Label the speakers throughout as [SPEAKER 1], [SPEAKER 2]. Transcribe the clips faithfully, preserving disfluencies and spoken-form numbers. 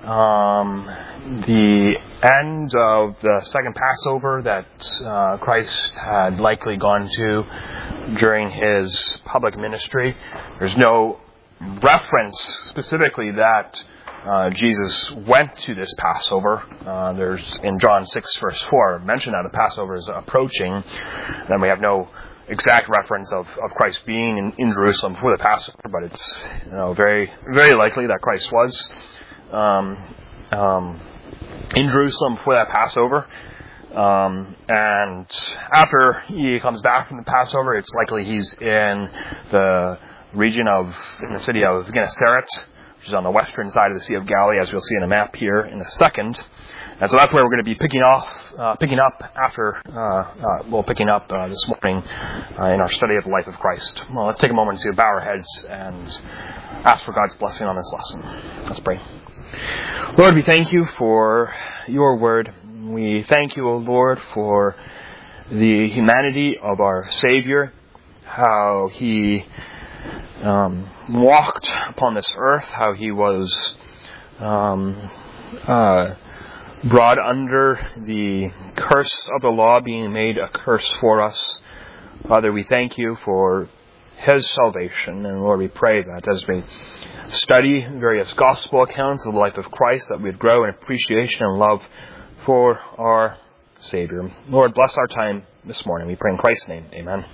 [SPEAKER 1] um, the end of the second Passover that uh, Christ had likely gone to during his public ministry. There's no reference specifically that uh, Jesus went to this Passover. Uh, there's in John six verse four mention that the Passover is approaching. Then we have no exact reference of, of Christ being in, in Jerusalem for the Passover, but it's you know very very likely that Christ was um, um, in Jerusalem for that Passover. Um, and after he comes back from the Passover, it's likely he's in the region of in the city of Gennesaret, which is on the western side of the Sea of Galilee, as we'll see in a map here in a second. And so that's where we're going to be picking off, uh, picking up after, uh, uh, well, picking up uh, this morning uh, in our study of the life of Christ. Well, let's take a moment to bow our heads and ask for God's blessing on this lesson. Let's pray. Lord, we thank you for your word. We thank you, O Lord, for the humanity of our Savior, how he um, walked upon this earth, how he was um, uh, brought under the curse of the law, being made a curse for us. Father, we thank you for his salvation. And Lord, we pray that as we study various gospel accounts of the life of Christ, that we'd grow in appreciation and love for our Savior. Lord, bless our time this morning. We pray in Christ's name. Amen.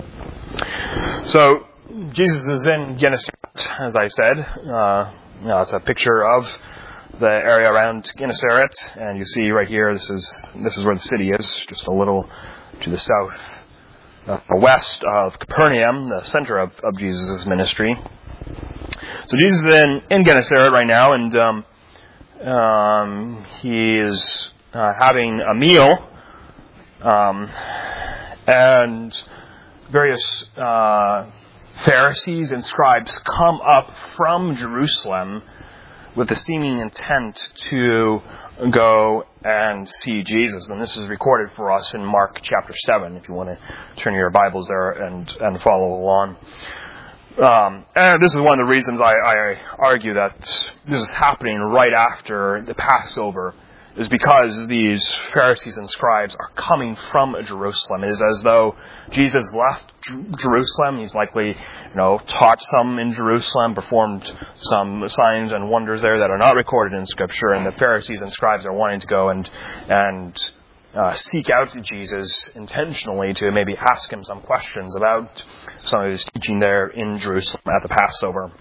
[SPEAKER 1] So, Jesus is in Gennesaret, as I said. Uh, you know, it's a picture of the area around Gennesaret, and you see right here, this is this is where the city is, just a little to the south, uh, west of Capernaum, the center of, of Jesus' ministry. So Jesus is in, in Gennesaret right now, and um, um, he is uh, having a meal, um, and various uh, Pharisees and scribes come up from Jerusalem with the seeming intent to go and see Jesus. And this is recorded for us in Mark chapter seven, if you want to turn your Bibles there and, and follow along. Um, and this is one of the reasons I, I argue that this is happening right after the Passover, is because these Pharisees and scribes are coming from Jerusalem. It is as though Jesus left Jerusalem. He's likely, you know, taught some in Jerusalem, performed some signs and wonders there that are not recorded in Scripture, and the Pharisees and scribes are wanting to go and and uh, seek out Jesus intentionally to maybe ask him some questions about some of his teaching there in Jerusalem at the Passover.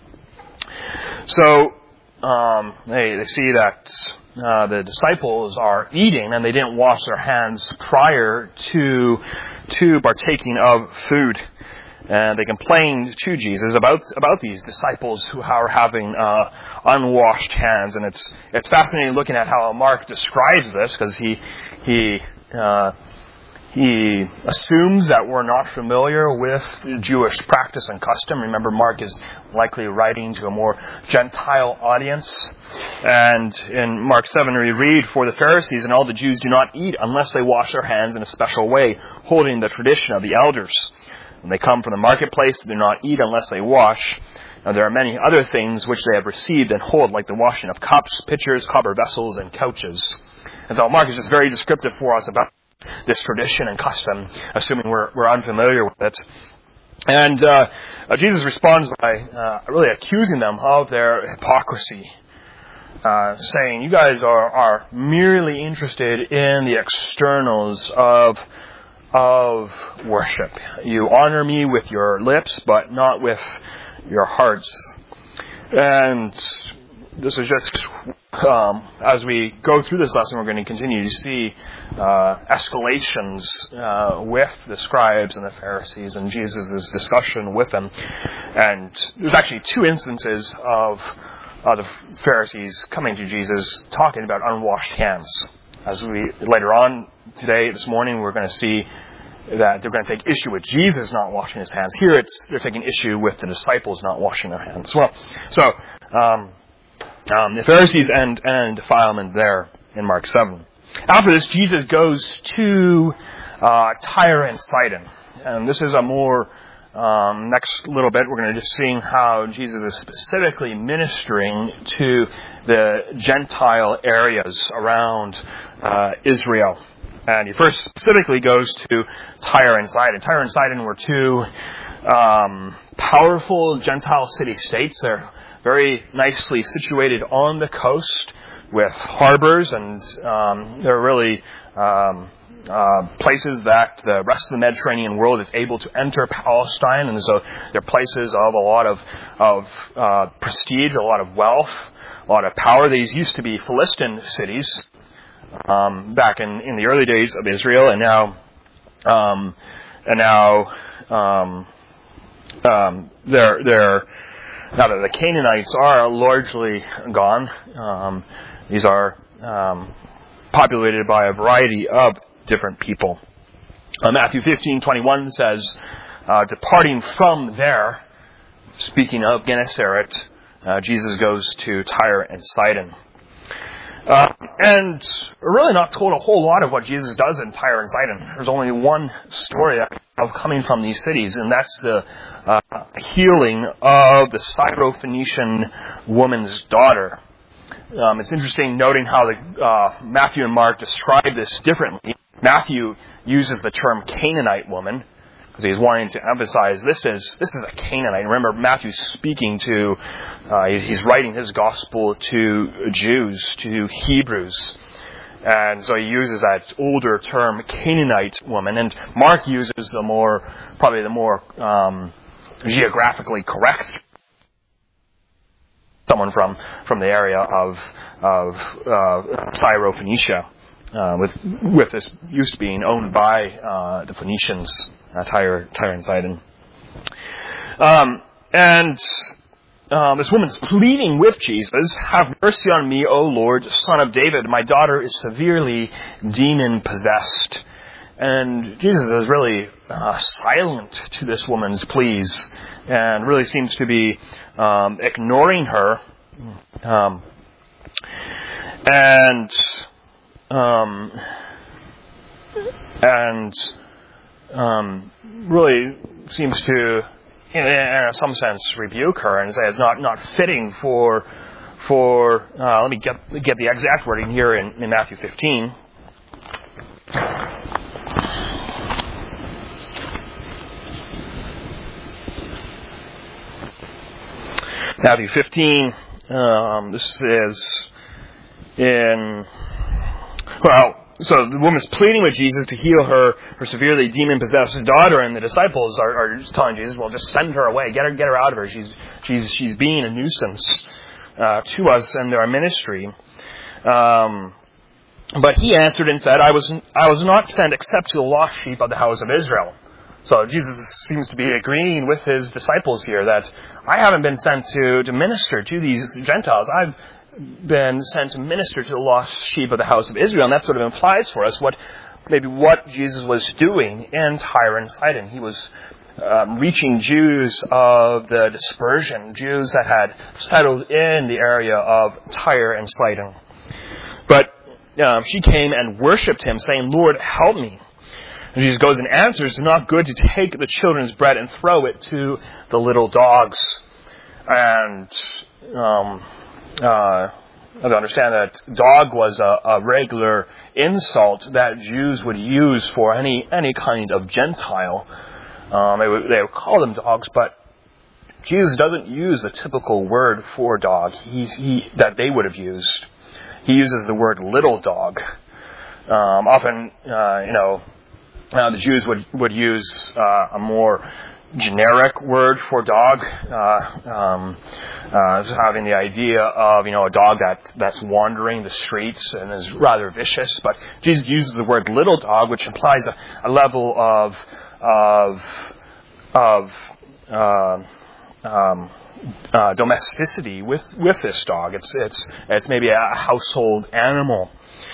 [SPEAKER 1] So um, they they see that Uh, the disciples are eating, and they didn't wash their hands prior to to partaking of food. And they complained to Jesus about about these disciples who are having uh, unwashed hands. And it's it's fascinating looking at how Mark describes this, because he he uh, he assumes that we're not familiar with Jewish practice and custom. Remember, Mark is likely writing to a more Gentile audience. And in Mark seven we read, "For the Pharisees and all the Jews do not eat unless they wash their hands in a special way, holding the tradition of the elders. When they come from the marketplace, they do not eat unless they wash. Now there are many other things which they have received and hold, like the washing of cups, pitchers, copper vessels, and couches." And so Mark is just very descriptive for us about this tradition and custom, assuming we're, we're unfamiliar with it. And uh, Jesus responds by uh, really accusing them of their hypocrisy. Uh, saying, you guys are, are merely interested in the externals of of worship. You honor me with your lips, but not with your hearts. And this is just, um, as we go through this lesson, we're going to continue to see uh, escalations uh, with the scribes and the Pharisees and Jesus' discussion with them. And there's actually two instances of Uh, the Pharisees coming to Jesus talking about unwashed hands. As we later on today, this morning, we're going to see that they're going to take issue with Jesus not washing his hands. Here, it's they're taking issue with the disciples not washing their hands. Well, so um, um, the Pharisees and and defilement there in Mark seven. After this, Jesus goes to uh, Tyre and Sidon, and this is a more um, next little bit, we're going to just see how Jesus is specifically ministering to the Gentile areas around uh, Israel. And he first specifically goes to Tyre and Sidon. Tyre and Sidon were two um, powerful Gentile city-states. They're very nicely situated on the coast with harbors, and um, they're really um, uh, places that the rest of the Mediterranean world is able to enter Palestine. And so they're places of a lot of, of uh, prestige, a lot of wealth, a lot of power. These used to be Philistine cities um, back in, in the early days of Israel, and now um, and now um, um, they're they're now that the Canaanites are largely gone. Um, these are um, populated by a variety of different people. Uh, Matthew fifteen twenty-one says, uh, departing from there, speaking of Gennesaret, uh, Jesus goes to Tyre and Sidon. Uh, and we're really not told a whole lot of what Jesus does in Tyre and Sidon. There's only one story of coming from these cities, and that's the uh, healing of the Syrophoenician woman's daughter. Um, it's interesting noting how the, uh, Matthew and Mark describe this differently. Matthew uses the term Canaanite woman because he's wanting to emphasize this is this is a Canaanite. Remember, Matthew's speaking to, uh, he's, he's writing his gospel to Jews, to Hebrews. And so he uses that older term, Canaanite woman. And Mark uses the more, probably the more um, geographically correct, someone from, from the area of, of uh, Syrophoenicia, uh, with, with this use being owned by uh, the Phoenicians, uh, Tyre, Tyre and Sidon. Um, and Um, this woman's pleading with Jesus, "Have mercy on me, O Lord, Son of David. My daughter is severely demon-possessed." And Jesus is really uh, silent to this woman's pleas and really seems to be um, ignoring her. Um, and um, and um, really seems to, in some sense, rebuke her and say it's not, not fitting for for. Uh, let me get get the exact wording here in, in Matthew fifteen. Matthew fifteen. Um, this is in well. So the woman's pleading with Jesus to heal her, her severely demon-possessed daughter, and the disciples are, are just telling Jesus, "Well, just send her away. Get her, get her out of her. She's, she's, she's being a nuisance uh, to us and our ministry." Um, but he answered and said, "I was, I was not sent except to the lost sheep of the house of Israel." So Jesus seems to be agreeing with his disciples here that I haven't been sent to, to minister to these Gentiles. I've been sent to minister to the lost sheep of the house of Israel. And that sort of implies for us what maybe what Jesus was doing in Tyre and Sidon. He was um, reaching Jews of the dispersion, Jews that had settled in the area of Tyre and Sidon. But um, she came and worshipped him, saying, "Lord, help me." And Jesus goes and answers, "It's not good to take the children's bread and throw it to the little dogs." And um Uh, as I understand that dog was a, a regular insult that Jews would use for any any kind of Gentile. Um, they would they would call them dogs, but Jesus doesn't use the typical word for dog He's, he that they would have used. He uses the word little dog. Um, often, uh, you know, uh, the Jews would would use uh, a more generic word for dog, uh, um, uh, having the idea of, you know, a dog that, that's wandering the streets and is rather vicious. But Jesus uses the word little dog, which implies a, a level of, of, of, uh, um, uh, domesticity with, with this dog. It's, it's, it's maybe a household animal.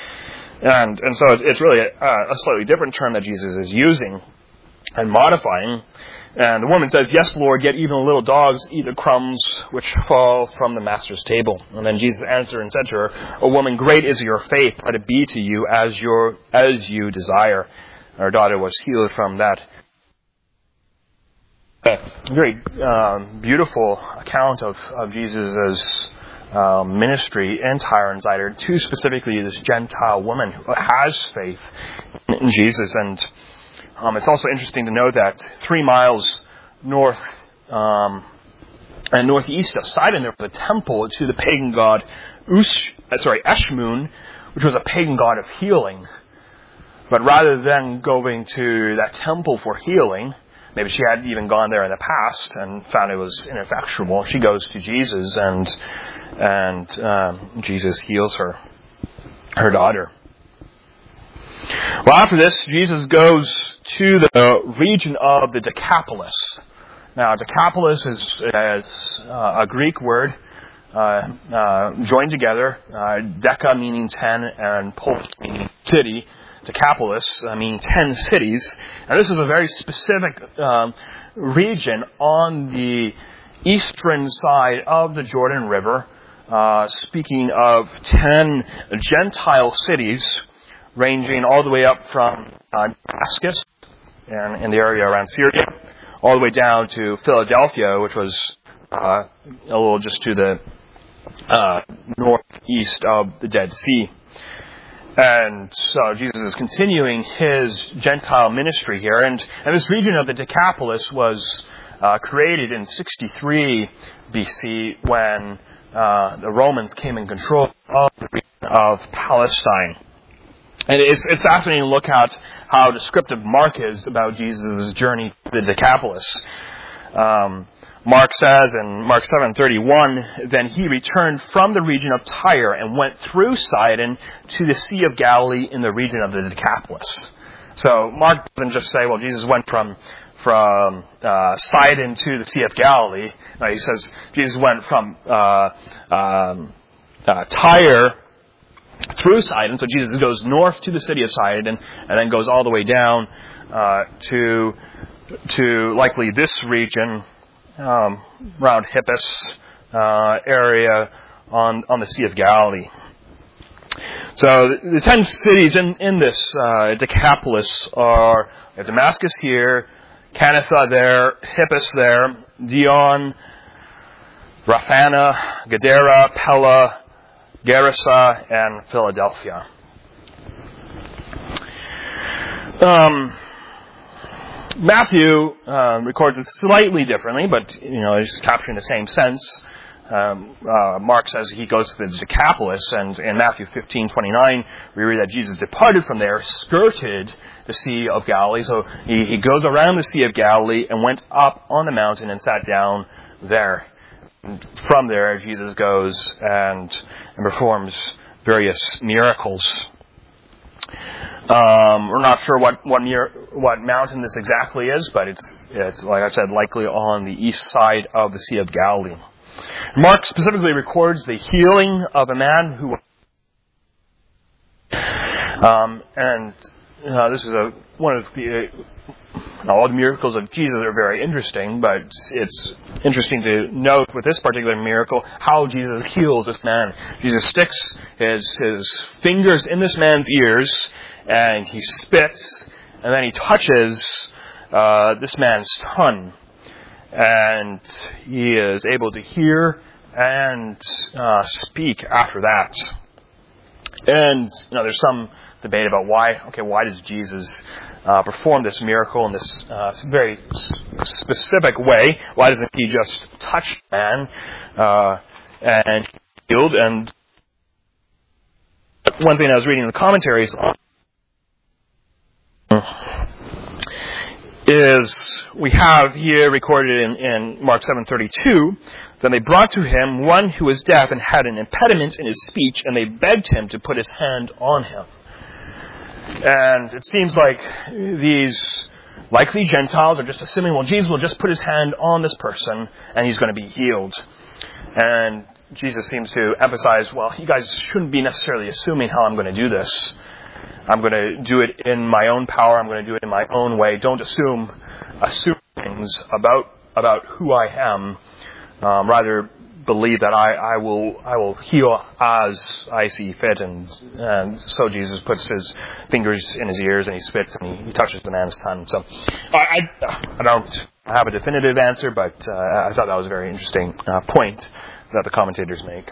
[SPEAKER 1] And, and so it's really a, a slightly different term that Jesus is using and modifying. And the woman says, "Yes, Lord, yet even little dogs eat the crumbs which fall from the master's table." And then Jesus answered and said to her, "O woman, great is your faith. Let it be to you as your as you desire." Her daughter was healed from that A very um, beautiful account of, of Jesus' um, ministry in Tyre and Sidon, to specifically this Gentile woman who has faith in Jesus. And um, it's also interesting to know that three miles north um, and northeast of Sidon, there was a temple to the pagan god Ush, uh, sorry, Eshmun, which was a pagan god of healing. But rather than going to that temple for healing, maybe she had even gone there in the past and found it was ineffectual, she goes to Jesus, and and um, Jesus heals her, her daughter. Well, after this, Jesus goes to the region of the Decapolis. Now, Decapolis is, is uh, a Greek word, uh, uh, joined together, uh, deca meaning ten, and polis meaning city. Decapolis, uh, meaning ten cities. And this is a very specific um, region on the eastern side of the Jordan River, uh, speaking of ten Gentile cities, ranging all the way up from uh, Damascus and in the area around Syria, all the way down to Philadelphia, which was uh, a little just to the uh, northeast of the Dead Sea. And so Jesus is continuing his Gentile ministry here. And, and this region of the Decapolis was uh, created in sixty-three B C when uh, the Romans came in control of the region of Palestine. And it's, it's fascinating to look at how descriptive Mark is about Jesus' journey to the Decapolis. Um, Mark says in Mark seven thirty-one, then he returned from the region of Tyre and went through Sidon to the Sea of Galilee in the region of the Decapolis. So Mark doesn't just say, well, Jesus went from from uh, Sidon to the Sea of Galilee. No, he says Jesus went from uh, um, uh, Tyre through Sidon. So Jesus goes north to the city of Sidon and then goes all the way down uh, to to likely this region, Um, around Hippus uh, area on, on the Sea of Galilee. So the, the ten cities in, in this uh, Decapolis are we have Damascus here, Canatha there, Hippus there, Dion, Raphana, Gadara, Pella, Gerasa, and Philadelphia. Um, Matthew uh, records it slightly differently, but you know, it's capturing the same sense. Um, uh, Mark says he goes to the Decapolis, and in Matthew fifteen twenty-nine, we read that Jesus departed from there, skirted the Sea of Galilee. So he, he goes around the Sea of Galilee and went up on the mountain and sat down there. And from there, Jesus goes and, and performs various miracles. Um, we're not sure what what, near, what mountain this exactly is, but it's, it's, like I said, likely on the east side of the Sea of Galilee. Mark specifically records the healing of a man who... Um, and uh, this is a one of the... Uh, all the miracles of Jesus are very interesting, but it's interesting to note with this particular miracle how Jesus heals this man. Jesus sticks his, his fingers in this man's ears, and he spits, and then he touches uh, this man's tongue. And he is able to hear and uh, speak after that. And you know, there's some debate about why. Okay, why does Jesus uh, perform this miracle in this uh, very specific way? Why doesn't he just touch the man uh, and healed? And one thing I was reading in the commentaries is we have here recorded in, in Mark seven thirty-two, then they brought to him one who was deaf and had an impediment in his speech, and they begged him to put his hand on him. And it seems like these likely Gentiles are just assuming, well, Jesus will just put his hand on this person and he's going to be healed. And Jesus seems to emphasize, well, you guys shouldn't be necessarily assuming how I'm going to do this. I'm going to do it in my own power. I'm going to do it in my own way. Don't assume assume things about about who I am. Um, rather, believe that I, I will I will heal as I see fit. And, and so Jesus puts his fingers in his ears and he spits and he, he touches the man's tongue. So I, I, I don't have a definitive answer, but uh, I thought that was a very interesting uh, point that the commentators make.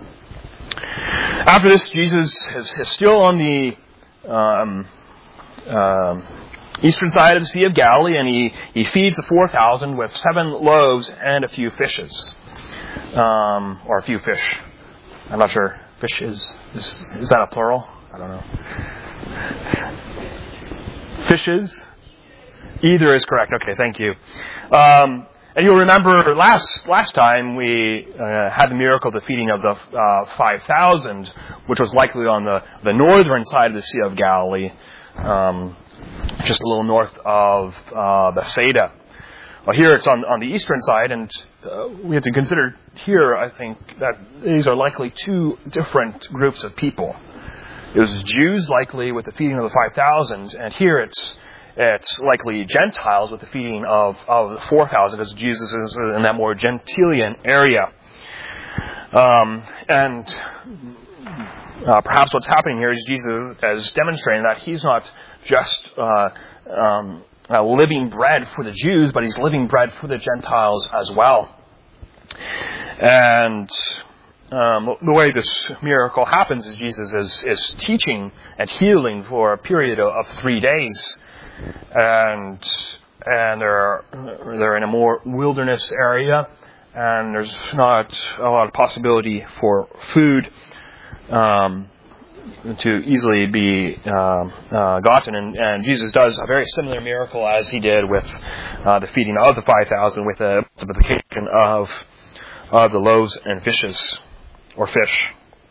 [SPEAKER 1] After this, Jesus is, is still on the um, um, eastern side of the Sea of Galilee, and he, he feeds the four thousand with seven loaves and a few fishes. Um, or a few fish. I'm not sure. Fish is, is, is that a plural? I don't know. Fishes? Either is correct. Okay, thank you. Um, and you'll remember last last time we uh, had the miracle of the feeding of the uh, five thousand, which was likely on the, the northern side of the Sea of Galilee, um, just a little north of uh, Bethsaida. Well, here it's on, on the eastern side, and uh, we have to consider here, I think, that these are likely two different groups of people. It was Jews, likely, with the feeding of the five thousand, and here it's it's likely Gentiles with the feeding of, of the four thousand, as Jesus is in that more Gentilian area. Um, and uh, perhaps what's happening here is Jesus is demonstrating that he's not just uh, um, uh, living bread for the Jews, but he's living bread for the Gentiles as well. And um, the way this miracle happens is Jesus is, is teaching and healing for a period of, of three days. And and they're they're in a more wilderness area, and there's not a lot of possibility for food um, to easily be um, uh, gotten. And, and Jesus does a very similar miracle as he did with uh, the feeding of the five thousand, with the multiplication of of the loaves and fishes or fish.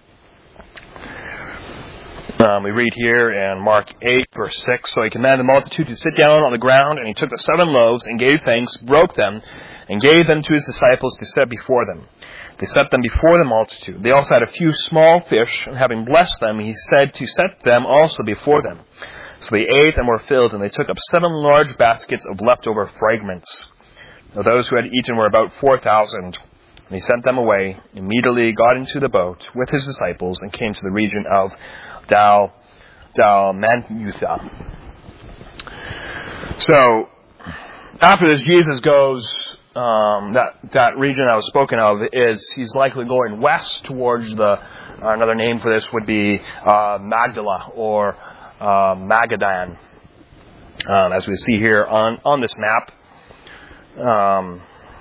[SPEAKER 1] Um, we read here in Mark eight, verse six, "So he commanded the multitude to sit down on the ground, and he took the seven loaves and gave thanks, broke them, and gave them to his disciples to set before them. They set them before the multitude. They also had a few small fish, and having blessed them, he said to set them also before them. So they ate and were filled, and they took up seven large baskets of leftover fragments. Now those who had eaten were about four thousand. And he sent them away, immediately got into the boat with his disciples, and came to the region of Dal, Dalmanutha." So, after this, Jesus goes, um, that, that region I was spoken of is, he's likely going west towards the, uh, another name for this would be, uh, Magdala, or, uh, Magadan, um, as we see here on, on this map. Um,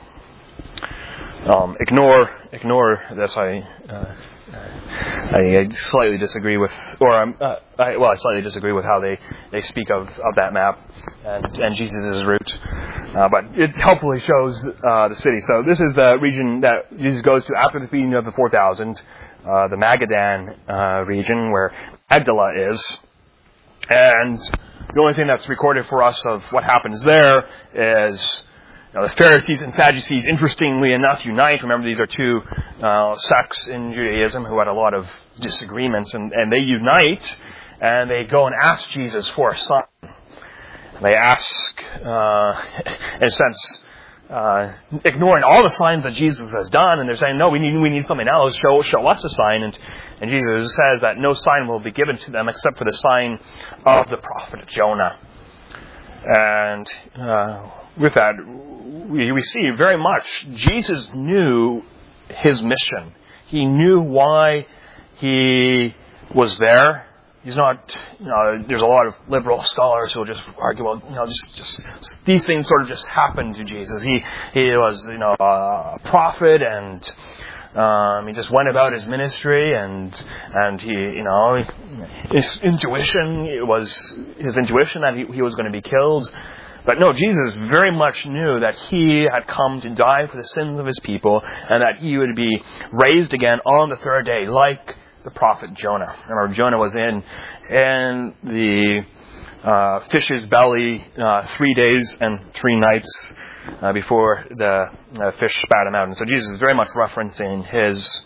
[SPEAKER 1] um, ignore, ignore this, I, uh, I slightly disagree with, or um, uh, I, well, I slightly disagree with how they, they speak of, of that map and, and Jesus' route. Uh, but it helpfully shows uh, the city. So this is the region that Jesus goes to after the feeding of the four thousand, uh, the Magadan uh, region where Magdala is. And the only thing that's recorded for us of what happens there is, you know, the Pharisees and Sadducees, interestingly enough, unite. Remember, these are two uh, sects in Judaism who had a lot of disagreements, and, and they unite, and they go and ask Jesus for a sign. They ask, uh, in a sense, uh, ignoring all the signs that Jesus has done, and they're saying, no, we need we need something else. Show show us a sign. And, and Jesus says that no sign will be given to them except for the sign of the prophet Jonah. And uh, with that, we, we see very much Jesus knew his mission. He knew why he was there. He's not, you know, there's a lot of liberal scholars who will just argue, well, you know, just, just, these things sort of just happened to Jesus. He, he was, you know, a prophet, and, um, he just went about his ministry, and, and he, you know, his intuition, it was his intuition that he, he was going to be killed. But no, Jesus very much knew that he had come to die for the sins of his people, and that he would be raised again on the third day, like the prophet Jonah. Remember, Jonah was in in the uh, fish's belly uh, three days and three nights uh, before the uh, fish spat him out. And so Jesus is very much referencing his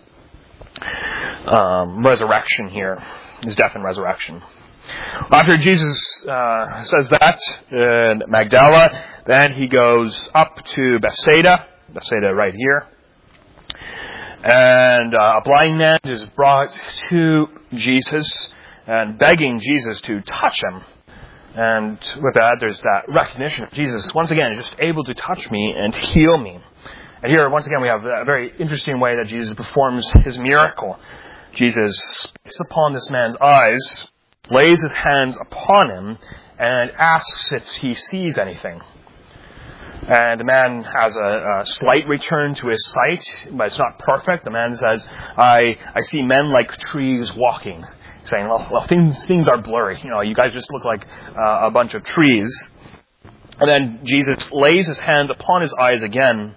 [SPEAKER 1] um, resurrection here, his death and resurrection. After Jesus uh, says that in Magdala, then he goes up to Bethsaida, Bethsaida right here. And uh, a blind man is brought to Jesus and begging Jesus to touch him. And with that, there's that recognition of Jesus, once again, is just able to touch me and heal me. And here, once again, we have a very interesting way that Jesus performs his miracle. Jesus spits upon this man's eyes, lays his hands upon him, and asks if he sees anything. And the man has a, a slight return to his sight, but it's not perfect. The man says, I, I see men like trees walking. Saying, well, well things, things are blurry. You know, you guys just look like uh, a bunch of trees. And then Jesus lays his hands upon his eyes again,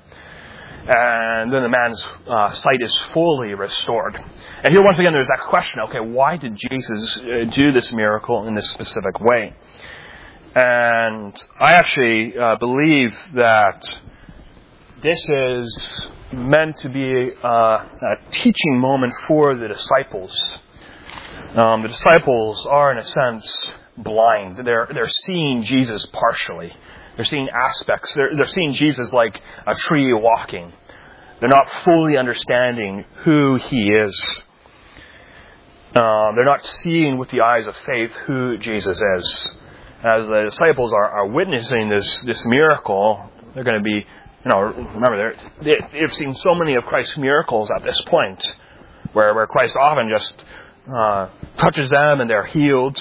[SPEAKER 1] and then the man's uh, sight is fully restored. And here, once again, there's that question, okay, why did Jesus uh, do this miracle in this specific way? And I actually uh, believe that this is meant to be uh, a teaching moment for the disciples. Um, the disciples are, in a sense, blind. They're they're seeing Jesus partially. They're seeing aspects. They're they're seeing Jesus like a tree walking. They're not fully understanding who he is. Uh, they're not seeing with the eyes of faith who Jesus is. As the disciples are, are witnessing this this miracle, they're going to be, you know, remember they they've seen so many of Christ's miracles at this point, where where Christ often just Uh, touches them and they're healed.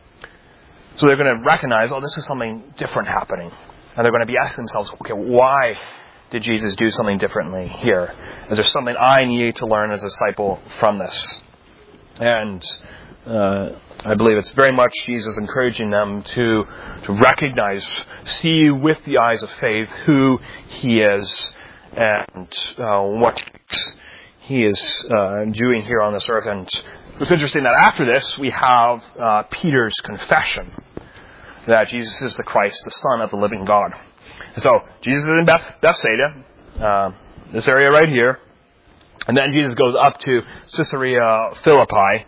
[SPEAKER 1] So they're going to recognize, oh, this is something different happening. And they're going to be asking themselves, okay, why did Jesus do something differently here? Is there something I need to learn as a disciple from this? And uh, I believe it's very much Jesus encouraging them to, to recognize, see with the eyes of faith who he is and uh, what he is uh, doing here on this earth. And it's interesting that after this, we have uh, Peter's confession that Jesus is the Christ, the Son of the living God. And so, Jesus is in Beth- Bethsaida, uh, this area right here. And then Jesus goes up to Caesarea Philippi.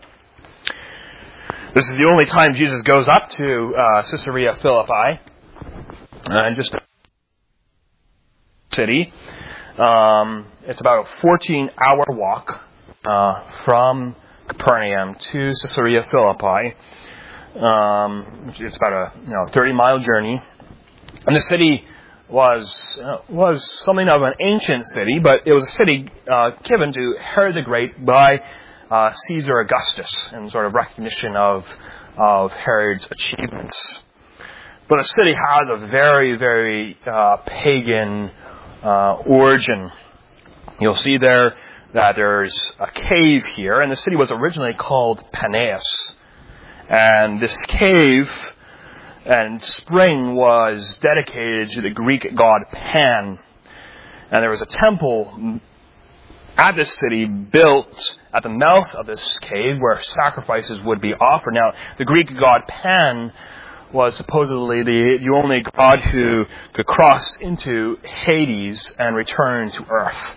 [SPEAKER 1] This is the only time Jesus goes up to uh, Caesarea Philippi. And just a city. Um, it's about a fourteen-hour walk uh, from Capernaum to Caesarea Philippi. Um, it's about a you know thirty-mile journey, and the city was uh, was something of an ancient city, but it was a city uh, given to Herod the Great by uh, Caesar Augustus in sort of recognition of of Herod's achievements. But the city has a very very uh, pagan uh, origin. You'll see there that there's a cave here, and the city was originally called Panaeus. And this cave and spring was dedicated to the Greek god Pan. And there was a temple at this city built at the mouth of this cave where sacrifices would be offered. Now, the Greek god Pan was supposedly the, the only god who could cross into Hades and return to earth.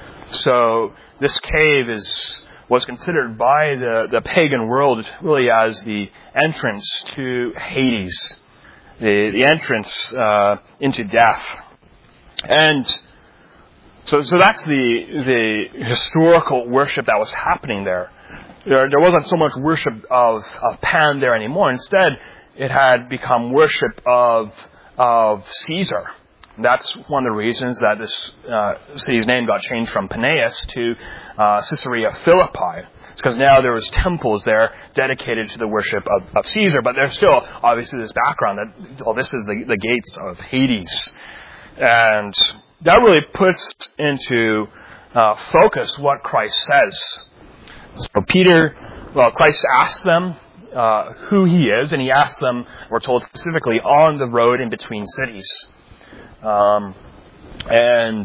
[SPEAKER 1] So this cave is was considered by the, the pagan world really as the entrance to Hades, the, the entrance uh, into death. And so so that's the the historical worship that was happening there. There, there wasn't so much worship of, of Pan there anymore. Instead, it had become worship of of Caesar. That's one of the reasons that this uh, city's name got changed from Panaeus to uh, Caesarea Philippi. It's because now there was temples there dedicated to the worship of, of Caesar, but there's still obviously this background that, well, this is the, the gates of Hades. And that really puts into uh, focus what Christ says. So Peter, well, Christ asks them uh, who he is, and he asks them, we're told specifically, on the road in between cities. Um, and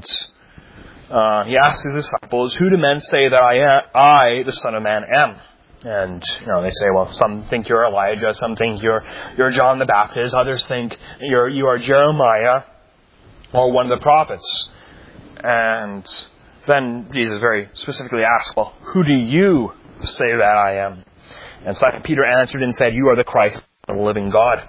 [SPEAKER 1] uh, he asks his disciples, who do men say that I, am, I, the Son of Man, am? And, you know, they say, well, some think you're Elijah, some think you're you're John the Baptist, others think you're you are Jeremiah or one of the prophets. And then Jesus very specifically asks, well, who do you say that I am? And Simon Peter answered and said, you are the Christ, the living God.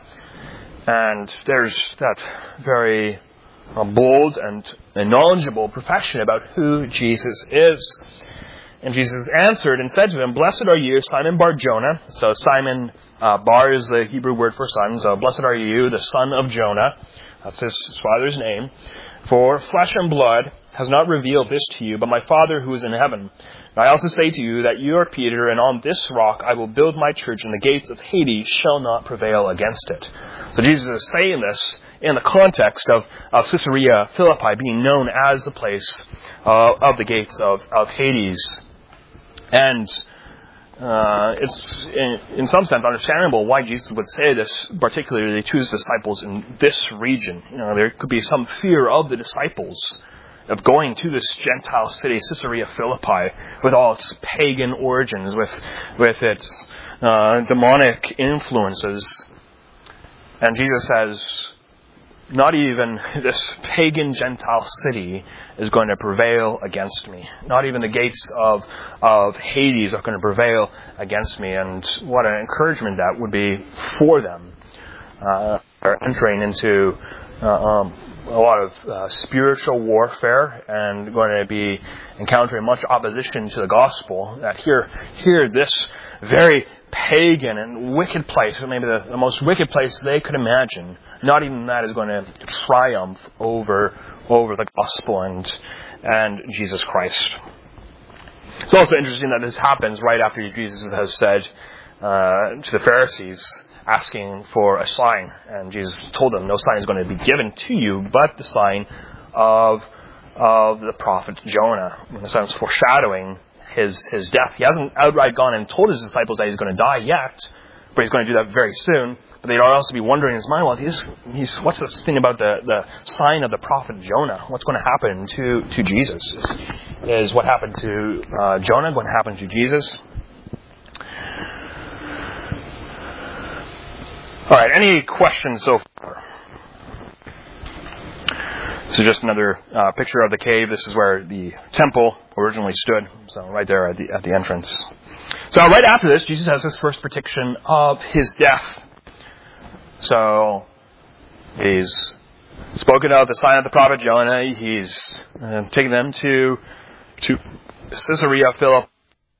[SPEAKER 1] And there's that very a bold and a knowledgeable profession about who Jesus is. And Jesus answered and said to him, "Blessed are you, Simon Bar-Jonah." So Simon uh, Bar is the Hebrew word for son. So blessed are you, the son of Jonah. That's his father's name. "For flesh and blood has not revealed this to you, but my Father who is in heaven. And I also say to you that you are Peter, and on this rock I will build my church, and the gates of Hades shall not prevail against it." So Jesus is saying this in the context of, of Caesarea Philippi being known as the place uh, of the gates of, of Hades. And uh, it's, in, in some sense, understandable why Jesus would say this, particularly to his disciples in this region. You know, there could be some fear of the disciples of going to this Gentile city, Caesarea Philippi, with all its pagan origins, with with its uh, demonic influences. And Jesus says, not even this pagan Gentile city is going to prevail against me. Not even the gates of of Hades are going to prevail against me. And what an encouragement that would be for them. Uh, are entering into uh, um, a lot of uh, spiritual warfare and going to be encountering much opposition to the gospel. That here, here, this very pagan and wicked place, or maybe the, the most wicked place they could imagine, not even that is going to triumph over over the gospel and and Jesus Christ. It's also interesting that this happens right after Jesus has said uh, to the Pharisees, asking for a sign. And Jesus told them, no sign is going to be given to you, but the sign of of the prophet Jonah. In a sense, foreshadowing his his death. He hasn't outright gone and told his disciples that he's going to die yet, but he's going to do that very soon. But they'd also be wondering in his mind, well, he's, he's, what's this thing about the, the sign of the prophet Jonah? What's going to happen to, to Jesus? Is, is what happened to uh, Jonah going to happen to Jesus? All right, any questions so far? This is just another uh, picture of the cave. This is where the temple originally stood. So right there at the at the entrance. So right after this, Jesus has his first prediction of his death. So he's spoken of the sign of the prophet Jonah. He's uh, taken them to to Caesarea Philippi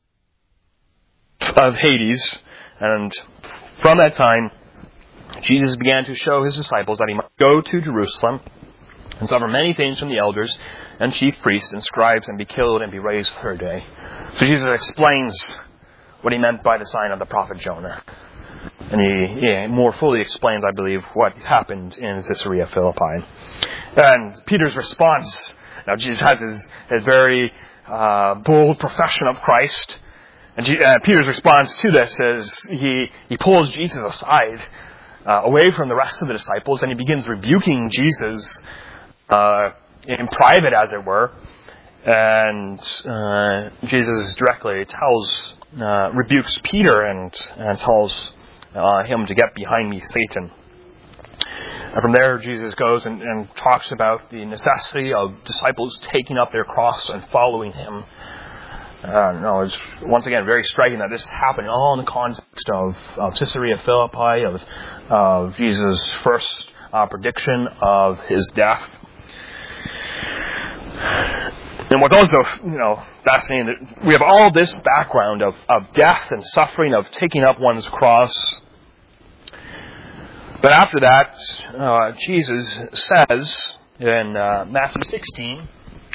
[SPEAKER 1] of Hades, and from that time, Jesus began to show his disciples that he must go to Jerusalem and suffer many things from the elders and chief priests and scribes and be killed and be raised the third day. So Jesus explains what he meant by the sign of the prophet Jonah. And he yeah, more fully explains, I believe, what happened in Caesarea Philippi. And Peter's response, now Jesus has his, his very uh, bold profession of Christ. And G- uh, Peter's response to this is he, he pulls Jesus aside, Uh, away from the rest of the disciples, and he begins rebuking Jesus uh, in private, as it were. And uh, Jesus directly tells, uh, rebukes Peter and, and tells uh, him to get behind me, Satan. And from there, Jesus goes and, and talks about the necessity of disciples taking up their cross and following him. Uh, no, it's once again very striking that this happened all in the context of, of Caesarea Philippi, of, of Jesus' first uh, prediction of his death. And what's also, you know, fascinating, that we have all this background of, of death and suffering, of taking up one's cross. But after that, uh, Jesus says in uh, Matthew sixteen,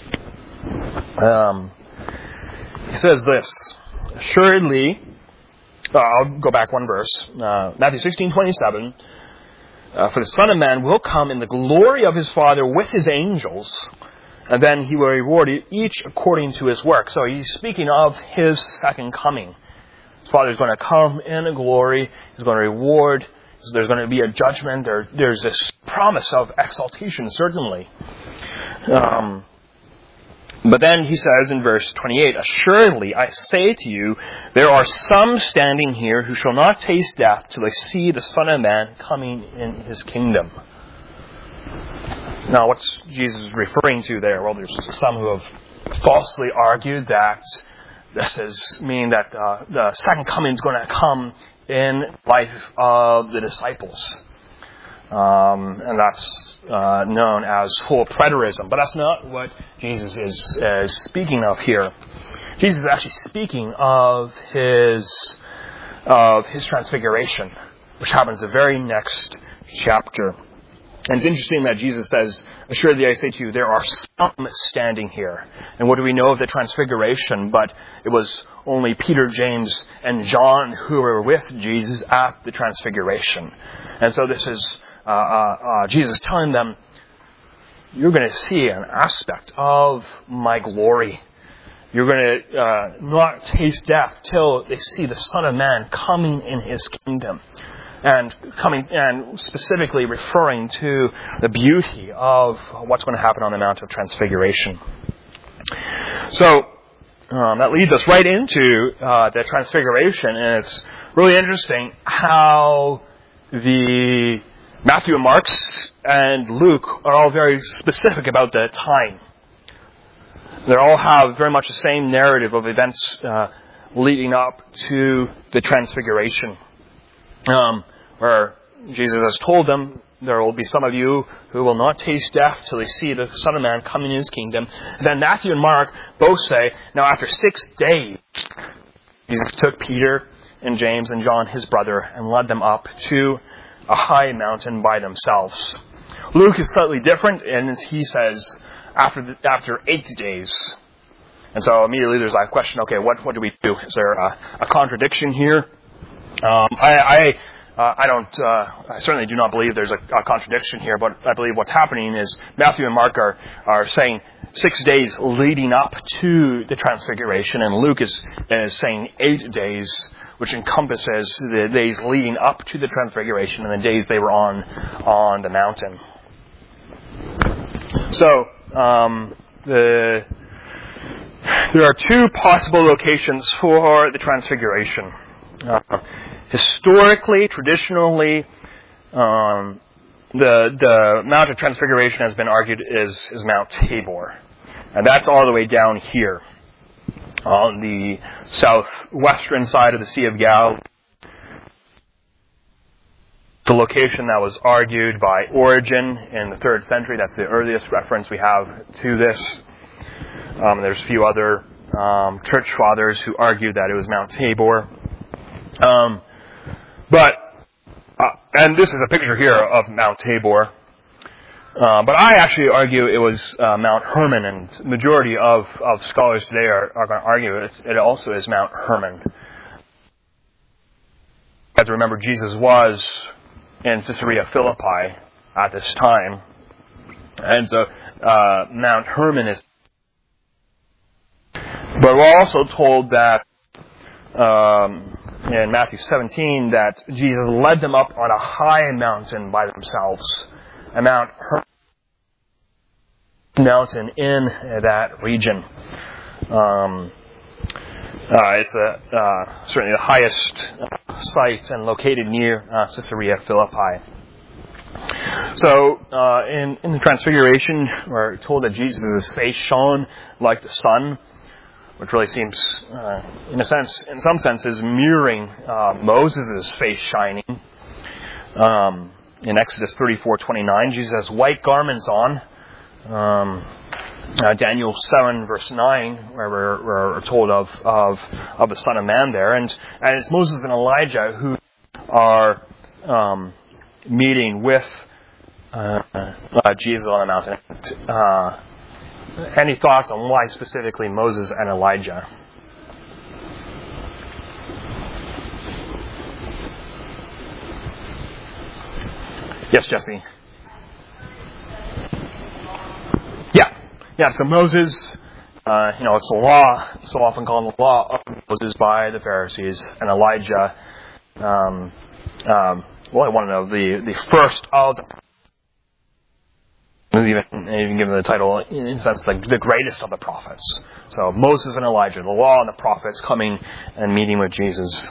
[SPEAKER 1] um, he says this, assuredly, uh, I'll go back one verse, uh, Matthew sixteen twenty-seven, uh, for the Son of Man will come in the glory of his Father with his angels, and then he will reward each according to his work. So he's speaking of his second coming. His Father is going to come in a glory, he's going to reward, there's going to be a judgment, there, there's this promise of exaltation, certainly. Um... But then he says in verse twenty-eight, assuredly, I say to you, there are some standing here who shall not taste death till they see the Son of Man coming in his kingdom. Now, what's Jesus referring to there? Well, there's some who have falsely argued that this is meaning that uh, the second coming is going to come in life of the disciples. Um, and that's uh, known as full preterism. But that's not what Jesus is, is speaking of here. Jesus is actually speaking of his of his transfiguration, which happens the very next chapter. And it's interesting that Jesus says, "Assuredly I say to you, there are some standing here." And what do we know of the transfiguration? But it was only Peter, James, and John who were with Jesus at the transfiguration. And so this is uh, uh, uh, Jesus telling them, you're going to see an aspect of my glory. You're going to uh, not taste death till they see the Son of Man coming in his kingdom. And coming and specifically referring to the beauty of what's going to happen on the Mount of Transfiguration. So um, that leads us right into uh, the Transfiguration, and it's really interesting how the Matthew and Mark and Luke are all very specific about the time. They all have very much the same narrative of events uh, leading up to the Transfiguration. Um, where Jesus has told them, there will be some of you who will not taste death till they see the Son of Man coming in his kingdom. And then Matthew and Mark both say, now after six days, Jesus took Peter and James and John, his brother, and led them up to a high mountain by themselves. Luke is slightly different, and he says, after the, after eight days. And so immediately there's that question, okay, what, what do we do? Is there a, a contradiction here? Um, I... I Uh, I don't, uh, I certainly do not believe there's a, a contradiction here, but I believe what's happening is Matthew and Mark are, are saying six days leading up to the Transfiguration, and Luke is, is saying eight days, which encompasses the days leading up to the Transfiguration and the days they were on, on the mountain. So, um, the, there are two possible locations for the Transfiguration. Uh, Historically, traditionally, um, the the Mount of Transfiguration has been argued is, is Mount Tabor. And that's all the way down here on the southwestern side of the Sea of Galilee. The location that was argued by Origen in the third century. That's the earliest reference we have to this. Um, there's a few other um, church fathers who argued that it was Mount Tabor. Um, But, uh, and this is a picture here of Mount Tabor. Uh, but I actually argue it was uh, Mount Hermon, and the majority of, of scholars today are, are going to argue it, it also is Mount Hermon. You have to remember, Jesus was in Caesarea Philippi at this time. And so uh, Mount Hermon is... But we're also told that... Um, in Matthew seventeen, that Jesus led them up on a high mountain by themselves, a Mount Hermon mountain in that region. Um, uh, it's a, uh, certainly the highest site and located near uh, Caesarea Philippi. So, uh, in, in the Transfiguration, we're told that Jesus' face shone like the sun, which really seems, uh, in a sense, in some senses, mirroring uh, Moses' face shining. Um, in Exodus thirty-four twenty-nine, Jesus has white garments on. Um, uh, Daniel seven verse nine, where we're, we're told of, of of the Son of Man there, and and it's Moses and Elijah who are um, meeting with uh, uh, Jesus on the mountain. Uh, Any thoughts on why specifically Moses and Elijah? Yes, Jesse. Yeah, yeah. So Moses, uh, you know, it's the law, so often called the law of Moses by the Pharisees, and Elijah. Um, um, well, I want to know the the first of the. Even, even given the title, in a sense, the, the greatest of the prophets. So Moses and Elijah, the law and the prophets coming and meeting with Jesus.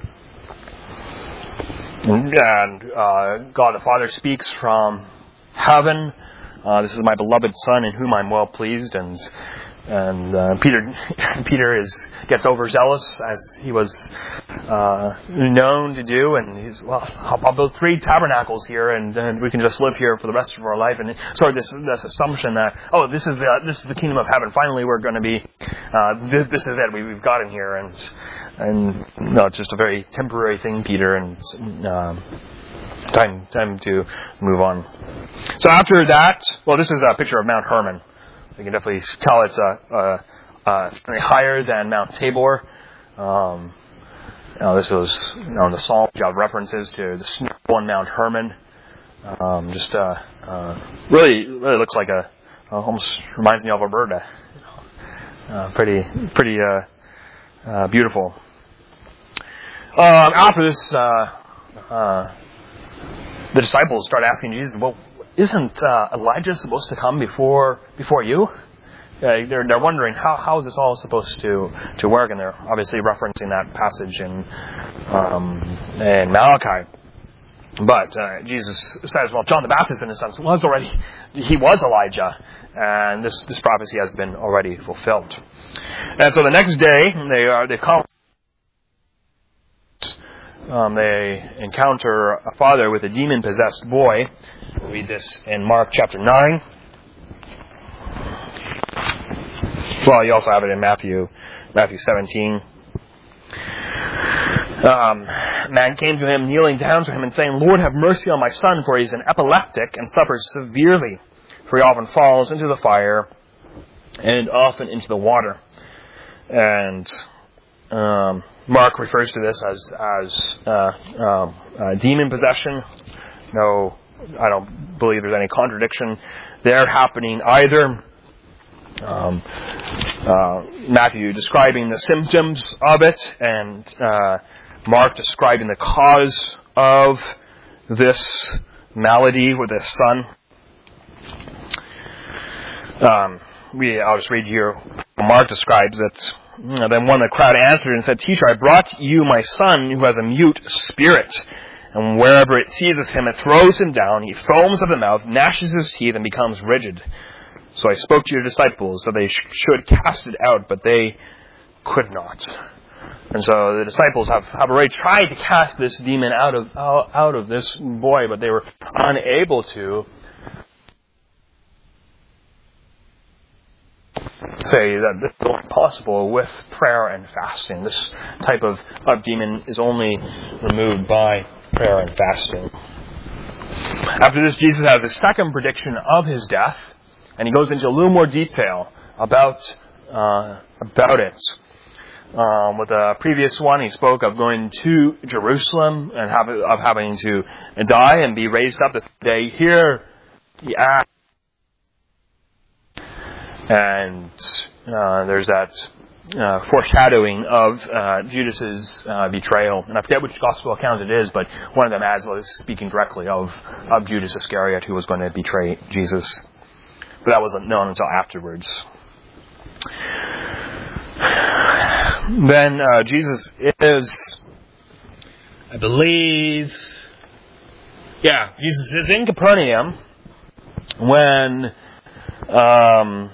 [SPEAKER 1] And, and uh, God the Father speaks from heaven. Uh, this is my beloved Son in whom I'm well pleased. And And uh, Peter Peter is gets overzealous, as he was uh, known to do, and he's, well, I'll build three tabernacles here, and, and we can just live here for the rest of our life. And sort of this this assumption that, oh, this is the this is the kingdom of heaven. Finally, we're going to be uh, this, this is it. We, we've got him here, and and no, it's just a very temporary thing, Peter, and um, time time to move on. So after that, well, this is a picture of Mount Hermon. You can definitely tell it's a, a, a higher than Mount Tabor. Um, you know, this was, you know, in the Psalms, you have references to the snow on Mount Hermon. Um, just uh, uh, really, really looks like a, almost reminds me of Alberta. Uh, pretty, pretty uh, uh, beautiful. Um, after this, uh, uh, the disciples start asking Jesus, well, isn't uh, Elijah supposed to come before before you? Uh, they're they're wondering how how is this all supposed to to work, and they're obviously referencing that passage in um, in Malachi. But uh, Jesus says, well, John the Baptist in a sense was already he was Elijah, and this this prophecy has been already fulfilled. And so the next day they are they come. Um, they encounter a father with a demon-possessed boy. We read this in Mark chapter nine. Well, you also have it in Matthew, Matthew seventeen. Um, man came to him, kneeling down to him and saying, Lord, have mercy on my son, for he is an epileptic and suffers severely. For he often falls into the fire and often into the water. And um, Mark refers to this as as uh, um, uh, demon possession. No, I don't believe there's any contradiction there happening either. Um, uh, Matthew describing the symptoms of it, and uh, Mark describing the cause of this malady with his son. Um, we, I'll just read here. Mark describes it. Then one of the crowd answered and said, Teacher, I brought you my son who has a mute spirit. And wherever it seizes him, it throws him down. He foams at the mouth, gnashes his teeth, and becomes rigid. So I spoke to your disciples that they sh- should cast it out, but they could not. And so the disciples have, have already tried to cast this demon out of out, out of this boy, but they were unable to. Say that this is only possible with prayer and fasting. This type of, of demon is only removed by prayer and fasting. After this, Jesus has a second prediction of his death, and he goes into a little more detail about uh, about it. Um, with the previous one, he spoke of going to Jerusalem and have, of having to die and be raised up the third day. Here, he asks. And uh, there's that uh, foreshadowing of uh, Judas's uh, betrayal. And I forget which gospel account it is, but one of them adds, well, it's speaking directly of, of Judas Iscariot, who was going to betray Jesus. But that wasn't known until afterwards. Then uh, Jesus is, I believe, yeah, Jesus is in Capernaum when um,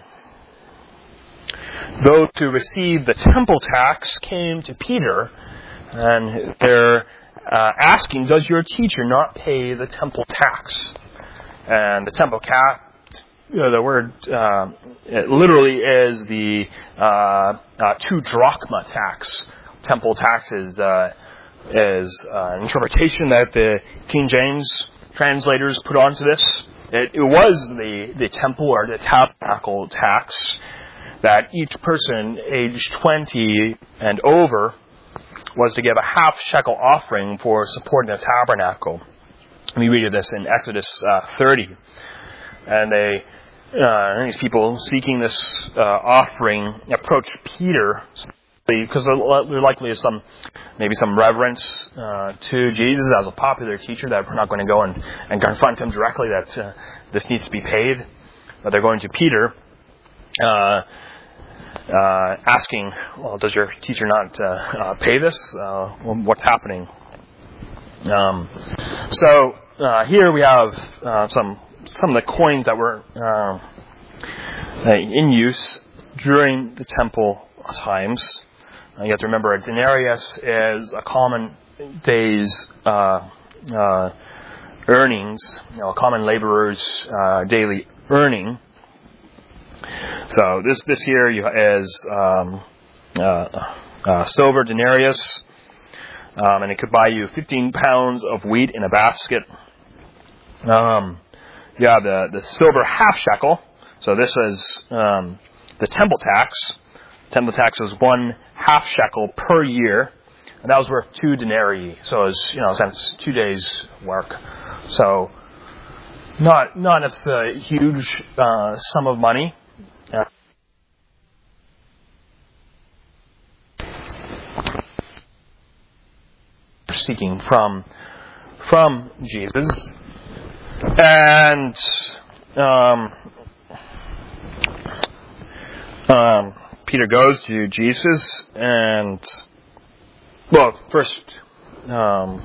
[SPEAKER 1] those who received the temple tax came to Peter, and they're uh, asking, does your teacher not pay the temple tax? And the temple tax, you know, the word, uh, it literally is the uh, uh, two drachma tax. Temple tax is, uh, is uh, an interpretation that the King James translators put onto this. It, it was the, the temple or the tabernacle tax that each person aged twenty and over was to give a half shekel offering for supporting the tabernacle. We read of this in Exodus uh, thirty. And they, uh, these people seeking this uh, offering approached Peter because there likely is some, maybe some reverence uh, to Jesus as a popular teacher, that we're not going to go and, and confront him directly that uh, this needs to be paid. But they're going to Peter, uh, uh, asking, well, does your teacher not uh, uh, pay this? Uh, what's happening? Um, so uh, here we have uh, some some of the coins that were uh, in use during the temple times. Uh, you have to remember a denarius is a common day's uh, uh, earnings, you know, a common laborer's uh, daily earning. So this this here you, is um, uh, uh, silver denarius, um, and it could buy you fifteen pounds of wheat in a basket. Um, you have the, the silver half shekel. So this is um, the temple tax. Temple tax was one half shekel per year, and that was worth two denarii. So it was, you know, in a sense, two days' work. So not not necessarily a huge uh, sum of money. Uh, seeking from from Jesus, and um, um, Peter goes to Jesus, and well, first um,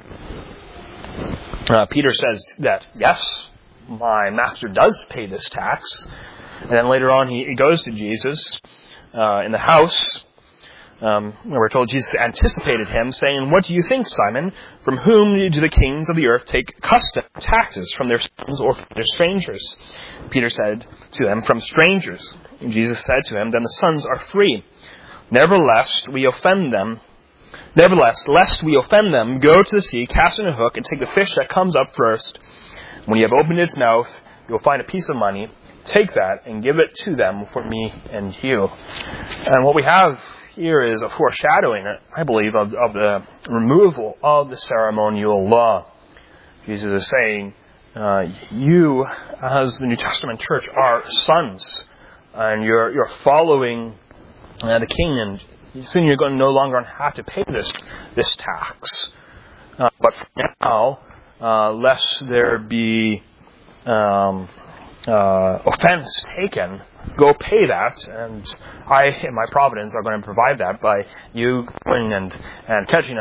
[SPEAKER 1] uh, Peter says that yes, my master does pay this tax, and then later on he, he goes to Jesus uh, in the house. Um, we're told Jesus anticipated him, saying, "What do you think, Simon? From whom do the kings of the earth take custom taxes, from their sons or from their strangers?" Peter said to them, "From strangers." And Jesus said to him, "Then the sons are free. Nevertheless, we offend them. Nevertheless, lest we offend them, go to the sea, cast in a hook, and take the fish that comes up first. When you have opened its mouth, you'll find a piece of money. Take that and give it to them for me and you." And what we have here is a foreshadowing, I believe, of, of the removal of the ceremonial law. Jesus is saying, uh, you, as the New Testament church, are sons, and you're you're following uh, the King, and soon you're going to no longer have to pay this this tax. Uh, but for now, uh, lest there be um, uh, offense taken, go pay that, and I, in my providence, are going to provide that by you going and, and catching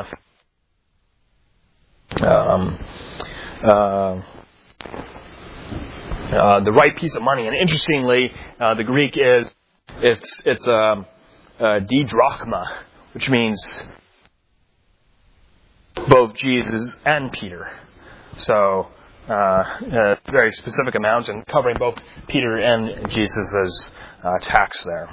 [SPEAKER 1] a um, uh, uh, the right piece of money. And interestingly, uh, the Greek is it's it's a, a didrachma, which means both Jesus and Peter. So. Uh, a very specific amount, and covering both Peter and Jesus' uh, tax there.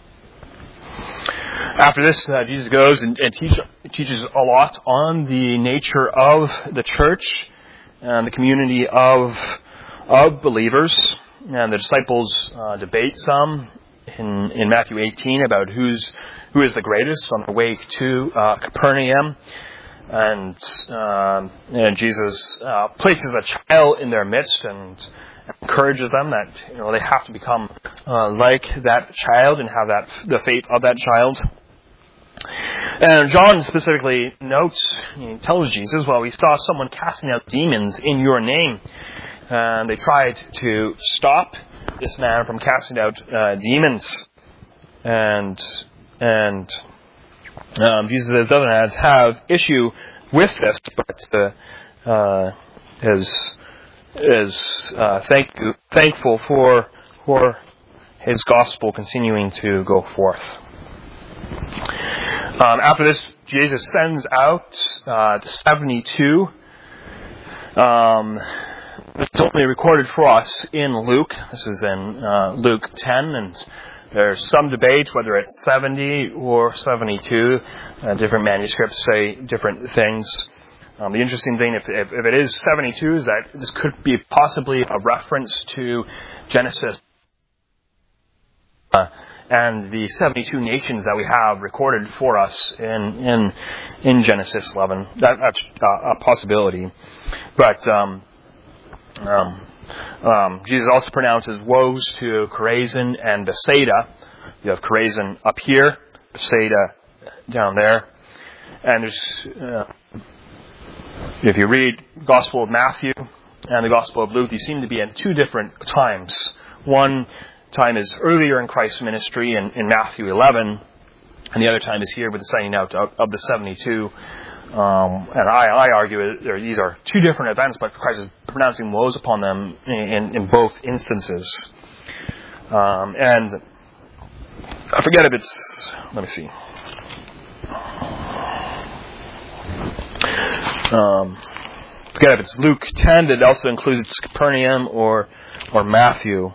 [SPEAKER 1] After this, uh, Jesus goes and, and teach, teaches a lot on the nature of the church and the community of of believers. And the disciples uh, debate some in, in Matthew eighteen about who's who is the greatest on the way to uh, Capernaum. And, uh, and Jesus uh, places a child in their midst and encourages them that, you know, they have to become uh, like that child and have that the fate of that child. And John specifically notes, he tells Jesus, "Well, we saw someone casting out demons in your name." And they tried to stop this man from casting out uh, demons, and and. Um, Jesus doesn't have issue with this, but uh, uh, is is uh, thank thankful for for his gospel continuing to go forth. Um, after this, Jesus sends out uh, the seventy-two. Um, it's only recorded for us in Luke. This is in uh, Luke ten, and there's some debate whether it's seventy or seventy-two. Uh, different manuscripts say different things. Um, the interesting thing, if, if, if it is seventy-two, is that this could be possibly a reference to Genesis uh, and the seventy-two nations that we have recorded for us in in, in Genesis eleven. That, that's uh, a possibility. But um, um, Um, Jesus also pronounces woes to Chorazin and Bethsaida. You have Chorazin up here, Bethsaida down there. And there's, uh, if you read Gospel of Matthew and the Gospel of Luke, these seem to be at two different times. One time is earlier in Christ's ministry in, in Matthew eleven, and the other time is here with the sending out of, of the seventy-two. Um, and I, I argue that these are two different events, but Christ is pronouncing woes upon them in, in both instances. Um, and I forget if it's, let me see. Um, I forget if it's Luke ten that also includes Capernaum or or Matthew.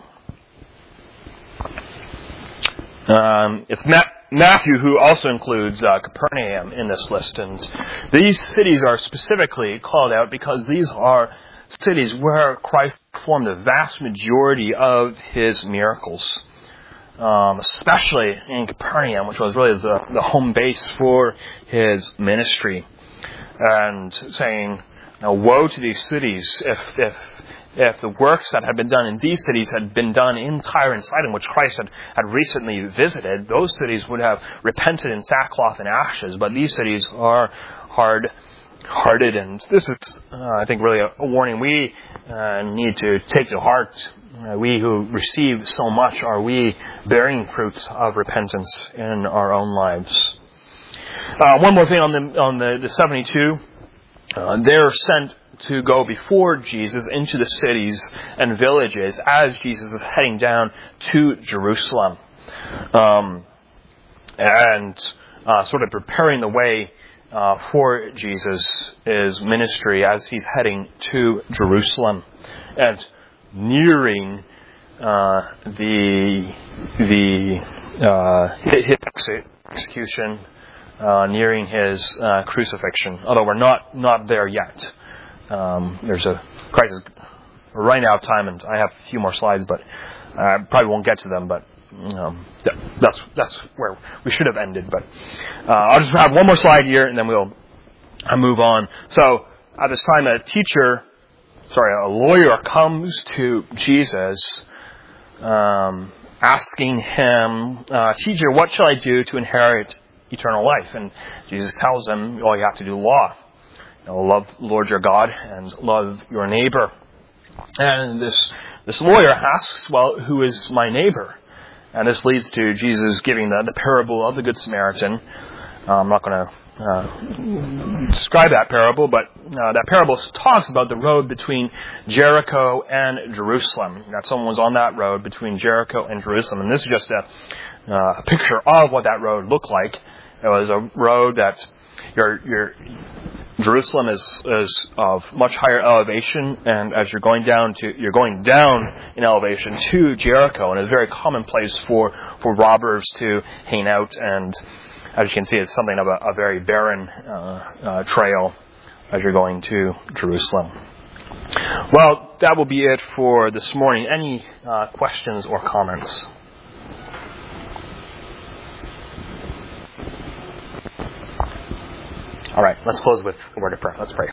[SPEAKER 1] Um, it's Ma- Matthew who also includes uh, Capernaum in this list, and these cities are specifically called out because these are cities where Christ performed the vast majority of his miracles. Um, especially in Capernaum, which was really the, the home base for his ministry. And saying, now, woe to these cities if if if the works that had been done in these cities had been done in Tyre and Sidon, which Christ had, had recently visited, those cities would have repented in sackcloth and ashes. But these cities are hard-hearted, and this is, uh, I think, really a, a warning we uh, need to take to heart. Uh, we who receive so much, are we bearing fruits of repentance in our own lives? Uh, one more thing on the on the, the seventy-two. Uh, they're sent to go before Jesus into the cities and villages as Jesus is heading down to Jerusalem. Um, and uh, sort of preparing the way uh, for Jesus' ministry as he's heading to Jerusalem. And nearing uh, the the uh, his execution, uh, nearing his uh, crucifixion. Although we're not not there yet. Um, there's a crisis. We're running out of time, and I have a few more slides, but I probably won't get to them. But um, that's that's where we should have ended. But uh, I'll just have one more slide here, and then we'll uh, move on. So at this time, a teacher. Sorry, a lawyer comes to Jesus um, asking him, uh, Teacher, what shall I do to inherit eternal life? And Jesus tells him, all you have to do law. You know, love the Lord your God and love your neighbor. And this this lawyer asks, well, who is my neighbor? And this leads to Jesus giving the, the parable of the Good Samaritan. Uh, I'm not going to Uh, describe that parable, but uh, that parable talks about the road between Jericho and Jerusalem. That someone was on that road between Jericho and Jerusalem, and this is just a, uh, a picture of what that road looked like. It was a road that your your Jerusalem is is of much higher elevation, and as you're going down to you're going down in elevation to Jericho, and it's a very common place for for robbers to hang out. And as you can see, it's something of a, a very barren uh, uh, trail as you're going to Jerusalem. Well, that will be it for this morning. Any uh, questions or comments? All right, let's close with a word of prayer. Let's pray.